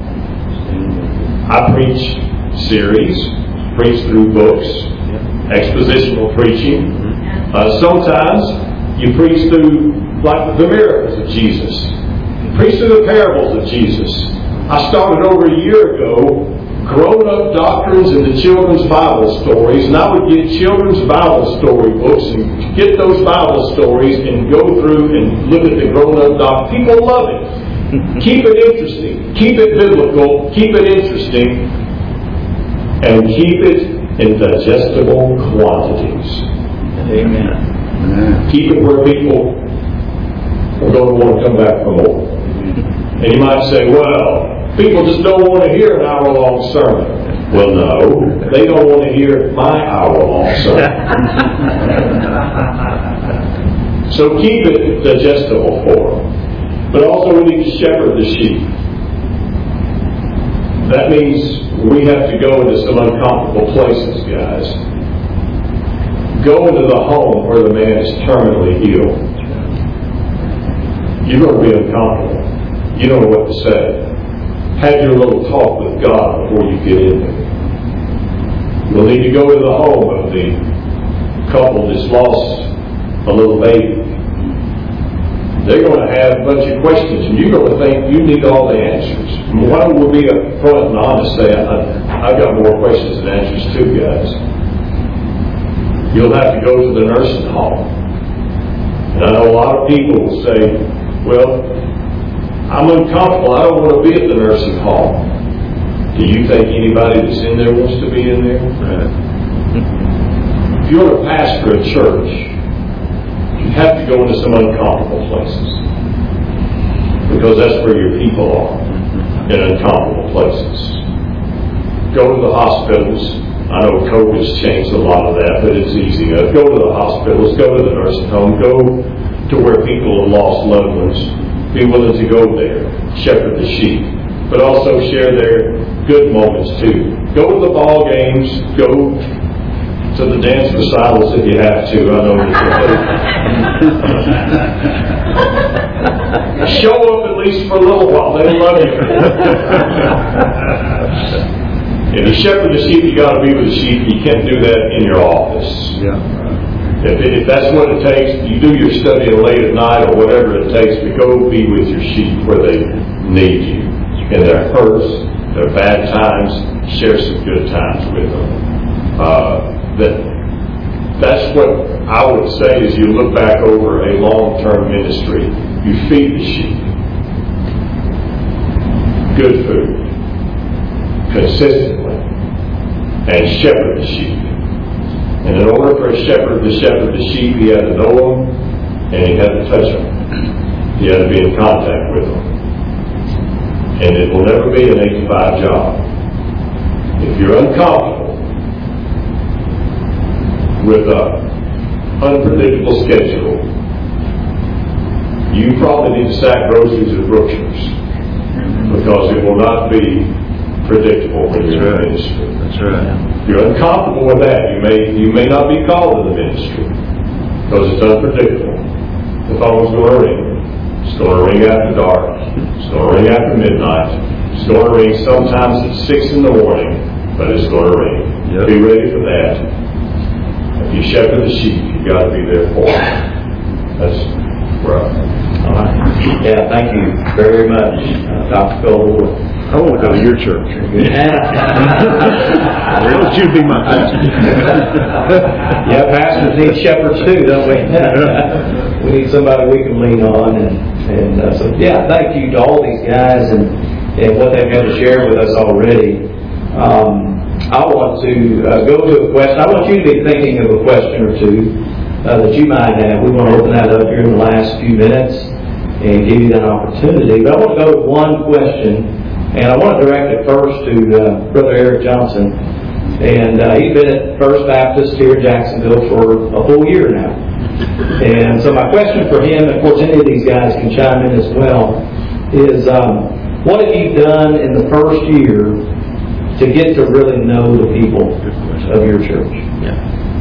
I preach series, preach through books, expositional preaching. Uh, sometimes you preach through, like, the miracles of Jesus. Preach through the parables of Jesus. I started over a year ago grown-up doctrines and the children's Bible stories, and I would get children's Bible story books and get those Bible stories and go through and look at the grown-up doctrines. People love it. Keep it interesting. Keep it biblical. Keep it interesting. And keep it in digestible quantities. Amen. Keep it where people are going to want to come back for more. And you might say, well, people just don't want to hear an hour-long sermon. Well, no. They don't want to hear my hour-long sermon. So keep it digestible for them. But also we need to shepherd the sheep. That means we have to go into some uncomfortable places, guys. Go into the home where the man is terminally ill. You're going to be uncomfortable. You don't know what to say. Have your little talk with God before you get in there. You'll need to go to the home of the couple that's lost a little baby. They're going to have a bunch of questions, and you're going to think you need all the answers. Why don't we be up front and honest say, I've got more questions than answers too, guys. You'll have to go to the nursing home. And I know a lot of people will say, well, I'm uncomfortable. I don't want to be at the nursing home. Do you think anybody that's in there wants to be in there? If you're going to pastor a church, you have to go into some uncomfortable places. Because that's where your people are. In uncomfortable places. Go to the hospitals. I know COVID's changed a lot of that, but it's easy. Uh, go to the hospitals, go to the nursing home, go to where people have lost loved ones. Be willing to go there, shepherd the sheep, but also share their good moments too. Go to the ball games, go to the dance recitals if you have to. I know it's show up at least for a little while. They love you. And to shepherd the sheep, you got to be with the sheep. You can't do that in your office. Yeah. If, if that's what it takes, you do your studying late at night or whatever it takes, but go be with your sheep where they need you. In their hurts, their bad times, share some good times with them. Uh, that that's what I would say as you look back over a long-term ministry. You feed the sheep. Good food. Consistently. And shepherd the sheep. And in order for a shepherd to shepherd the sheep, he had to know them and he had to touch them. He had to be in contact with them. And it will never be an eight to five job. If you're uncomfortable with an unpredictable schedule, you probably need to stack groceries at Brookshire's, because it will not be predictable when you're in ministry. That's right. If you're uncomfortable with that, you may you may not be called to the ministry because it's unpredictable. The phone's going to ring. It's going to ring after dark. It's going to ring after midnight. It's going to ring sometimes at six in the morning, but it's going to ring. Yep. Be ready for that. If you shepherd the sheep, you've got to be there for them. That's where I'm. All right. Yeah, thank you very much, uh, Doctor Goldwood. I want to go to your church. Really, you'd be my pastor. Yeah, pastors need shepherds too, don't we? We need somebody we can lean on, and and uh, so yeah, thank you to all these guys and and what they've had to share with us already. Um, I want to uh, go to a question. I want you to be thinking of a question or two uh, that you might have. We want to open that up here in the last few minutes and give you that opportunity. But I want to go with one question. And I want to direct it first to uh, Brother Eric Johnson. And uh, he's been at First Baptist here in Jacksonville for a full year now. And so my question for him, and of course any of these guys can chime in as well, is um, what have you done in the first year to get to really know the people of your church? Yeah.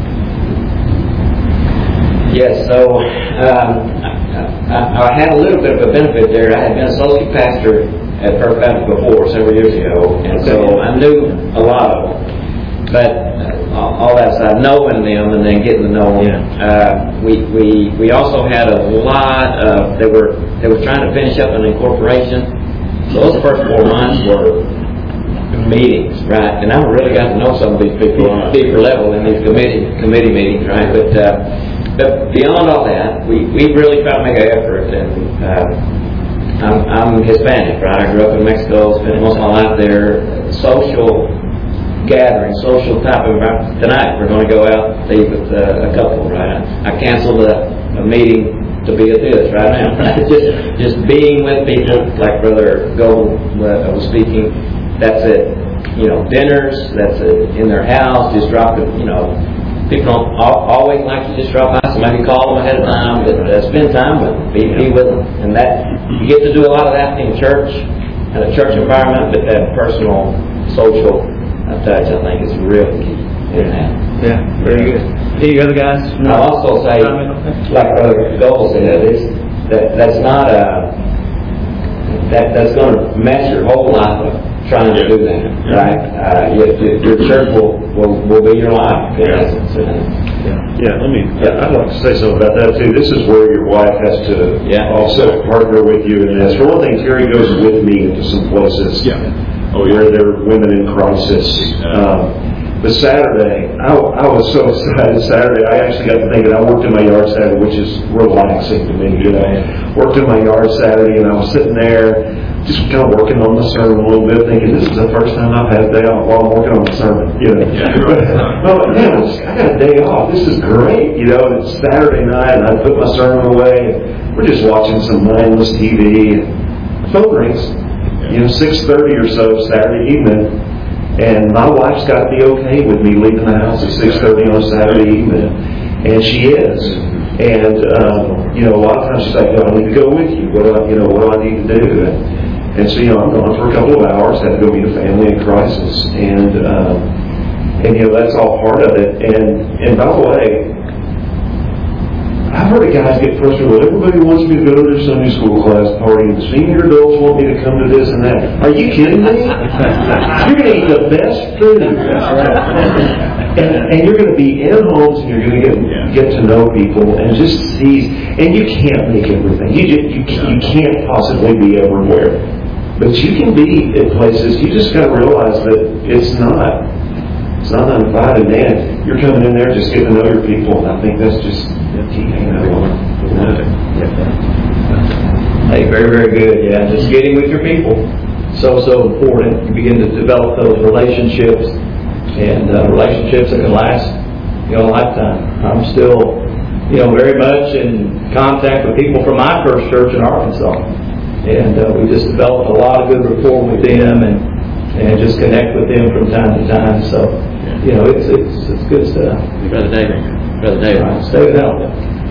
Yes, so um, I, I had a little bit of a benefit there. I had been associate pastor at First Baptist before, several years ago, and so I knew a lot of them. But uh, all that aside, knowing them and then getting to know them, Yeah. uh, we we we also had a lot of they were they were trying to finish up an incorporation. So those first four months were meetings, right? And I really got to know some of these people on a deeper level in these committee committee meetings, right? But uh, but beyond all that, we we really try to make an effort and. Uh, I'm, I'm Hispanic, right? I grew up in Mexico, spent most of my life there. Social gathering, social type of environment. Tonight we're going to go out and eat with uh, a couple, right? I canceled a, a meeting to be at this right now. just just being with people, like Brother Gold uh, was speaking. That's it. You know, dinners. That's it. In their house. Just drop it. You know, people don't al- always like to just drop by. So maybe call them ahead of time, but uh, spend time with them. Be, be with them, and that you get to do a lot of that in church, in a church environment. But that personal, social touch, I think, is real key in that. Yeah, very good. Any other guys? I'll also say, like Brother Gold said, it's, that that's not a that that's going to mess your whole life up trying to do that, right? Uh, your, your church will, will will be your life in essence. Yeah, let me. Yeah, I'd like to say something about that too. This is where your wife has to Yeah. also partner with you in this. For one thing, Terry goes with me into some places. Yeah. Oh, where there are women in crisis. Um, but Saturday, I, I was so excited. Saturday, I actually got to thinking. I worked in my yard Saturday, which is relaxing to me. You know, worked in my yard Saturday, and I was sitting there, just kind of working on the sermon a little bit, thinking this is the first time I've had a day off while I'm working on the sermon. You know, but I'm like, man, I got a day off. This is great. You know, and it's Saturday night, and I put my sermon away, and we're just watching some mindless T V. And the phone rings. You know, six thirty or so Saturday evening, And my wife's got to be okay with me leaving the house at six thirty on a Saturday evening. And she is. And, um, you know, a lot of times she's like, no, I need to go with you. What do I, you know, what do I need to do? And, and so, you know, I'm gone for a couple of hours, had to go meet a family in crisis. And, um, and you know, that's all part of it. And, and by the way, I've heard of guys get frustrated. Well, everybody wants me to go to their Sunday school class party, and the senior adults want me to come to this and that. Are you kidding me? You're going to eat the best food. And, and you're going to be in homes, and you're going to get get to know people, and just see. And you can't make everything. You just, you you can't possibly be everywhere, but you can be in places. You just got to realize that it's not. It's not uninvited, man. You're coming in there just getting to know your people, and I think that's just key. Hey, very, very good. Yeah, just getting with your people, so so important. You begin to develop those relationships, and uh, relationships that can last, you know, a lifetime. I'm still, you know, very much in contact with people from my first church in Arkansas, and uh, we just developed a lot of good rapport with them, and and just connect with them from time to time. So, you know, it's it's it's good stuff. Brother David, Brother David, right, stay with help.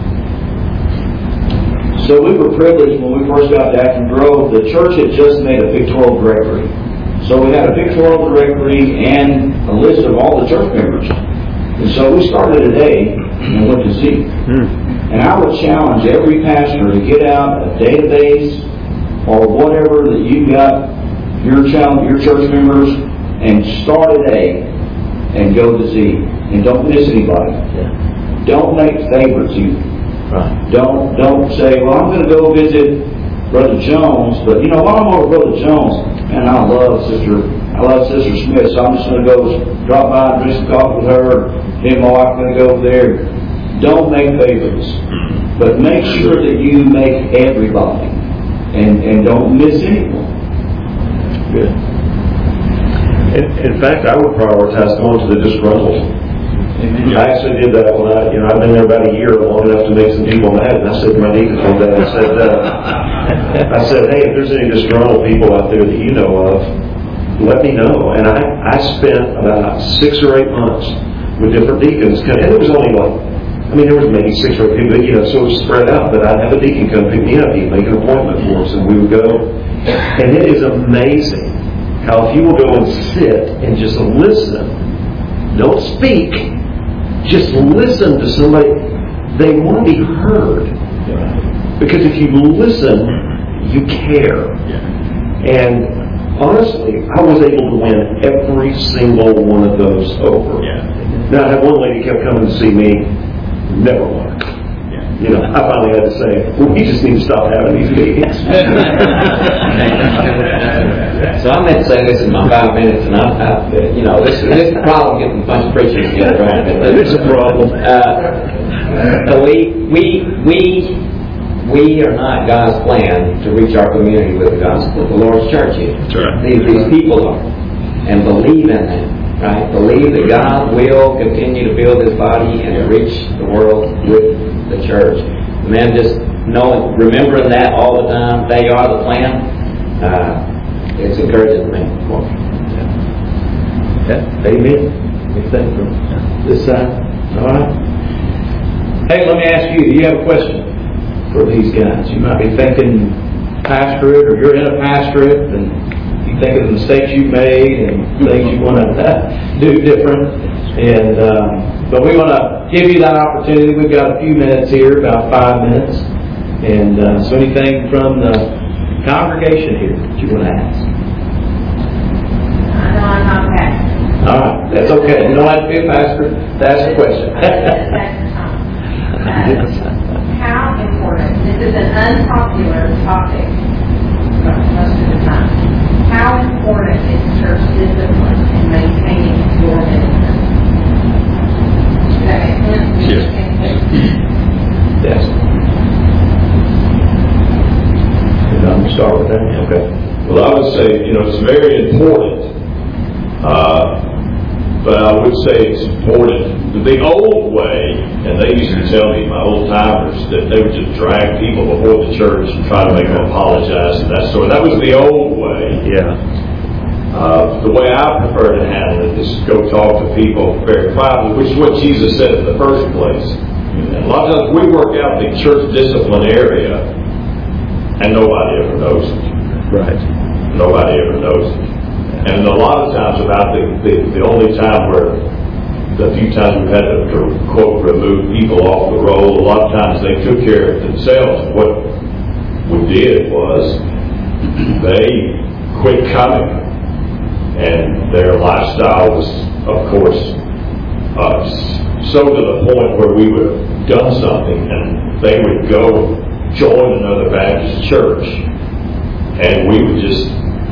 So we were privileged when we first got to Acton Grove. The church had just made a pictorial directory. So we had a pictorial directory and a list of all the church members. And so we started a day and went to see. And I would challenge every pastor to get out a database or whatever that you've got your child, your church members, and start a day and go to see. And don't miss anybody. Yeah. Don't make favorites either. Right. Don't don't say, well, I'm going to go visit Brother Jones, but you know, while I'm over Brother Jones, and I love Sister, I love Sister Smith, so I'm just going to go drop by and drink some coffee with her. Me and my wife are going to go over there. Don't make favorites, but make sure that you make everybody, and and don't miss anyone. Good. In, in fact, I would prioritize going to the disgruntled. Amen. I actually did that when I, you know, I've been there about a year, long enough to make some people mad, and I said to my deacons one day, I said, uh, I said, hey, if there's any disgruntled people out there that you know of, let me know. And I, I spent about six or eight months with different deacons, and it was only like, I mean, there was maybe six or eight people, you know, so it was spread out, but I'd have a deacon come pick me up, he'd make an appointment for us, and we would go. And it is amazing how if you will go and sit and just listen, don't speak, just listen to somebody, they want to be heard. Because if you listen, you care. And honestly, I was able to win every single one of those over. Now, I had one lady kept coming to see me, never won. You know, I finally had to say, well, we just need to stop having these meetings. So I meant to say this in my five minutes, and I, I you know, this, this is the problem getting a bunch of preachers together, right? It's a problem. Uh, so we, we, we, we are not God's plan to reach our community with the gospel. The Lord's church is. That's right. These, these people are. And believe in that, right? Believe that God will continue to build His body and to reach the world with the church. Man, just knowing, remembering that all the time, they are the plan, uh, it's encouraging to me. Yeah. Amen. We thank you. This side. All right. Hey, let me ask you, do you have a question for these guys? You might be thinking pastorate, or you're in a pastorate, and you think of the mistakes you've made and things you want to do different. And um, but we want to give you that opportunity. We've got a few minutes here, about five minutes. And uh, so anything from the congregation here that you want to ask? I know I'm not a pastor. All right, that's okay. You don't have to be a pastor to ask a question. uh, how important, this is an unpopular topic most of the time, how important is church discipline in maintaining your ministry? Does that make sense? Yes. Yes. I'm going to start with that. Okay. Well, I would say, you know, it's very important. Uh, but I would say it's important. The old way, and they used to tell me, my old timers, that they would just drag people before the church and try to make them apologize and that sort. That was the old way. Yeah. Uh, the way I prefer to handle it is go talk to people very privately, which is what Jesus said in the first place. And a lot of times we work out the church discipline area, and nobody ever knows it. Right. Nobody ever knows it. And a lot of times, about the, the, the only time where, the few times we've had to, to, quote, remove people off the roll, a lot of times they took care of themselves. What we did was they quit coming. And their lifestyle was, of course, uh, so to the point where we would have done something and they would go join another Baptist church, and we would just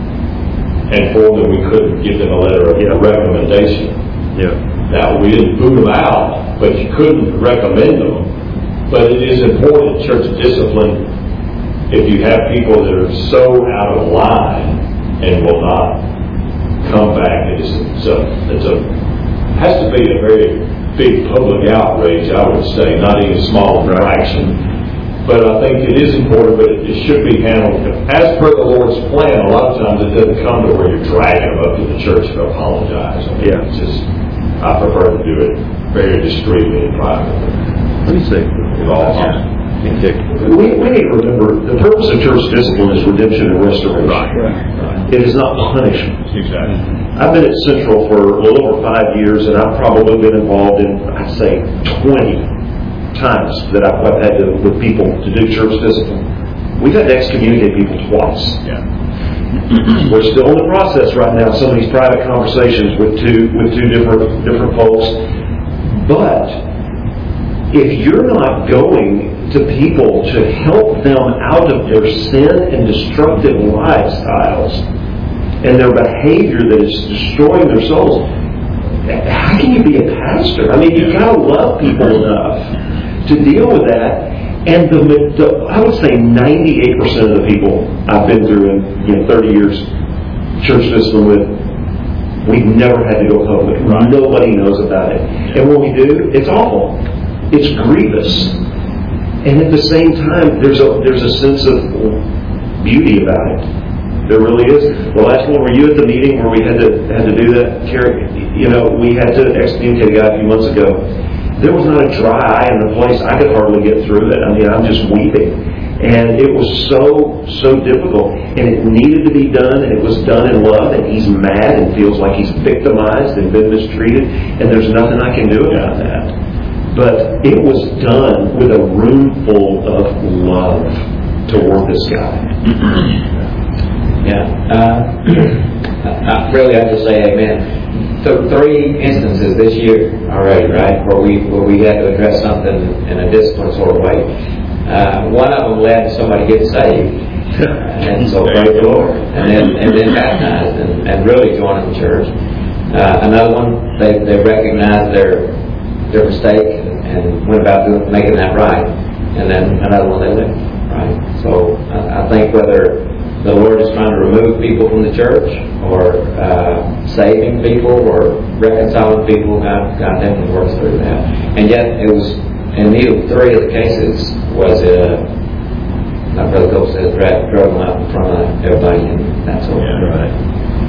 inform them we couldn't give them a letter of yeah. recommendation. Yeah. Now, we didn't boot them out, but you couldn't recommend them. But it is important, church discipline, if you have people that are so out of line and will not come back, it's, it's a, it's a, has to be a very big public outrage, I would say, not even a small infraction. But I think it is important, but it, it should be handled as per the Lord's plan. A lot of times it doesn't come to where you're dragging them up to the church to apologize. I mean, Yeah. it's just, I prefer to do it very discreetly and privately. Let me see. With all honesty. We, we need to remember the purpose of church discipline is redemption and restoration. Right. Right. It is not punishment. Exactly. I've been at Central for a little over five years, and I've probably been involved in, I'd say, twenty times that I've, I've had to, with people to do church discipline. We've had to excommunicate people twice. Yeah. We're still in the process right now. Some of these private conversations with two with two different different folks, but if you're not going to people to help them out of their sin and destructive lifestyles and their behavior that is destroying their souls, how can you be a pastor? I mean, you've got to love people enough to deal with that. And the, the I would say ninety-eight percent of the people I've been through in you know, thirty years church discipline with, we've never had to go public. Right. Nobody knows about it. And when we do, it's awful. It's grievous. And at the same time, there's a there's a sense of beauty about it. There really is. The last one, were you at the meeting where we had to had to do that, Carrie? You know, we had to excommunicate a guy a few months ago. There was not a dry eye in the place. I could hardly get through it. I mean, I'm just weeping. And it was so, so difficult. And it needed to be done, and it was done in love, and he's mad and feels like he's victimized and been mistreated, and there's nothing I can do about that. But it was done with a room full of love toward this guy. Yeah. Uh, I, really, I just say amen. So three instances this year already, right, where we where we had to address something in a disciplined sort of way. Uh, one of them led to somebody get saved, and so praise the Lord, and then and then baptized and, and really joining the church. Uh, another one, they they recognized their their mistake and went about doing, making that right, and then another one they lived right. So I, I think whether the Lord is trying to remove people from the church, or uh, saving people, or reconciling people, God, God definitely works through that. And yet, it was in neither three of the cases was it, uh, like Brother Cole said, drag, drug them out in front of everybody and that sort of thing. Yeah, right.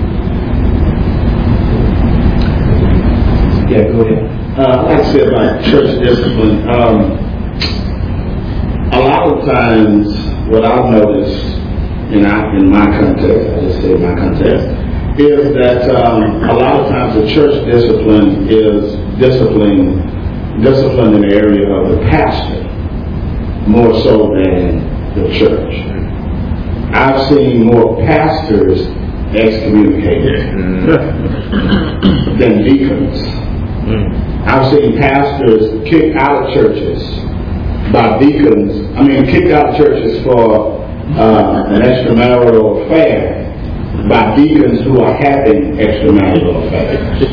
Yeah, go ahead. Uh, like I said about church discipline, um, a lot of times what I've noticed in, our, in my context, I just say my context, is that um, a lot of times the church discipline is discipline, discipline in the area of the pastor more so than the church. I've seen more pastors excommunicated mm. than deacons. Mm. I've seen pastors kicked out of churches by deacons. I mean, kicked out of churches for uh, an extramarital affair by deacons who are having extramarital affairs.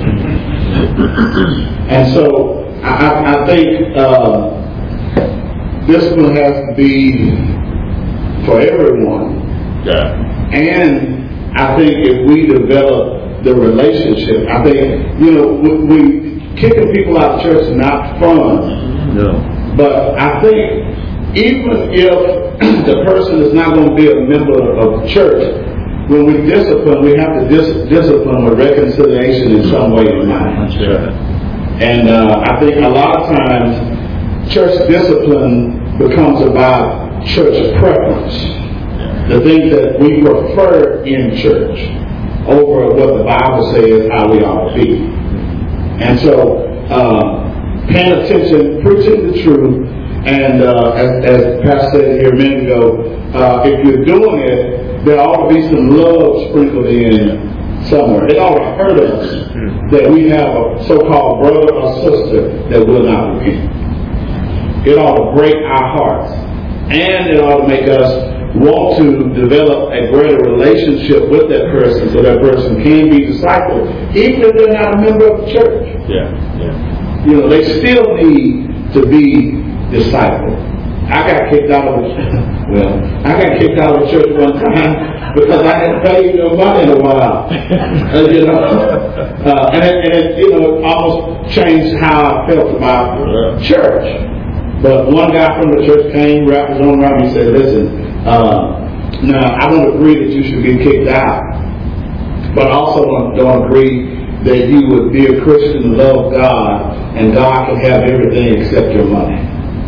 And so I, I think uh, discipline has to be for everyone. Yeah. And I think if we develop the relationship, I think, you know, we, we kicking people out of church is not fun. No. But I think even if the person is not going to be a member of the church, when we discipline, we have to dis- discipline with reconciliation in some way in mind. Sure. And uh, I think a lot of times church discipline becomes about church preference. The things that we prefer in church over what the Bible says how we ought to be. And so, uh, paying attention, preaching the truth, and uh, as, as Pastor said here a minute ago, uh, if you're doing it, there ought to be some love sprinkled in somewhere. It ought to hurt us that we have a so-called brother or sister that will not repent. It ought to break our hearts. And it ought to make us want to develop a greater relationship with that person so that person can be discipled, even if they're not a member of the church. Yeah, yeah. You know, they still need to be discipled. I got kicked out of the well, I got kicked out of the church one time because I hadn't paid no money in a while. uh, you know, uh, and, it, and it, you know, it almost changed how I felt about church. But one guy from the church came, wrapped his arm around me, and said, "Listen, uh, now I don't agree that you should get kicked out, but I also don't, don't agree that you would be a Christian, love God, and God can have everything except your money."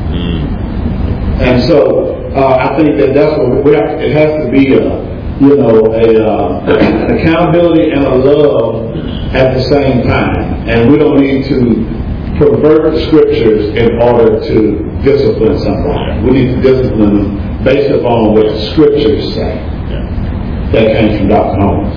And so uh, I think that that's what we have. It has to be a, you know, a uh, an accountability and a love at the same time, and we don't need to pervert the scriptures in order to discipline somebody. We need to discipline them based upon what the scriptures say. Yeah. That came from Doctor Holmes.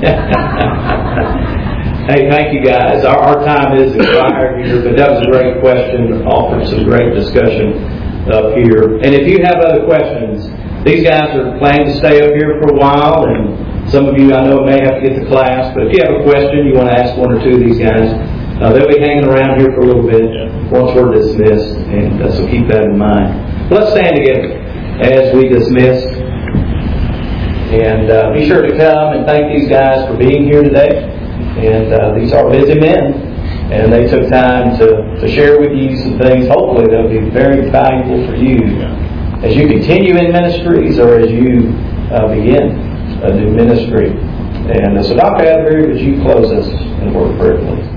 Hey, thank you guys. Our, our time is expired here, but that was a great question. Offered some great discussion up here. And if you have other questions, these guys are planning to stay up here for a while, and some of you I know may have to get to class, but if you have a question, you want to ask one or two of these guys, Uh, they'll be hanging around here for a little bit once we're dismissed, and uh, so keep that in mind. Let's stand together as we dismiss, and uh, be sure to come and thank these guys for being here today. And uh, these are busy men, and they took time to, to share with you some things. Hopefully they'll be very valuable for you as you continue in ministries or as you uh, begin a new ministry. And uh, so Doctor Atterbury, would you close us in a word of prayer, please?